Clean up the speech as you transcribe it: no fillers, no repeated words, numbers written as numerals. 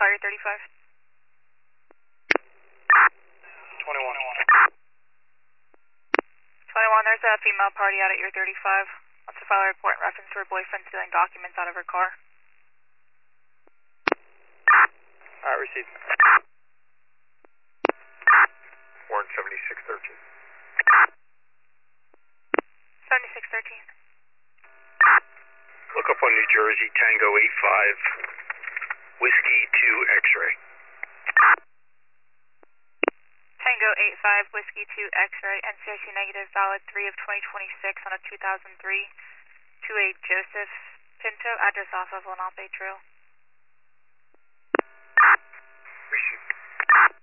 Collier 35. 21. 21, there's a female party out at your 35. Wants to file a report in reference to her boyfriend stealing documents out of her car. Alright, received. Warrant 7613. 7613. Look up on New Jersey, Tango 85, Whiskey 2 X-ray. Tango 85, Whiskey 2 X-ray, NCIC negative, valid 3 of 2026 on a 2003 to a Joseph Pinto, address off of Lenape Trail. Received.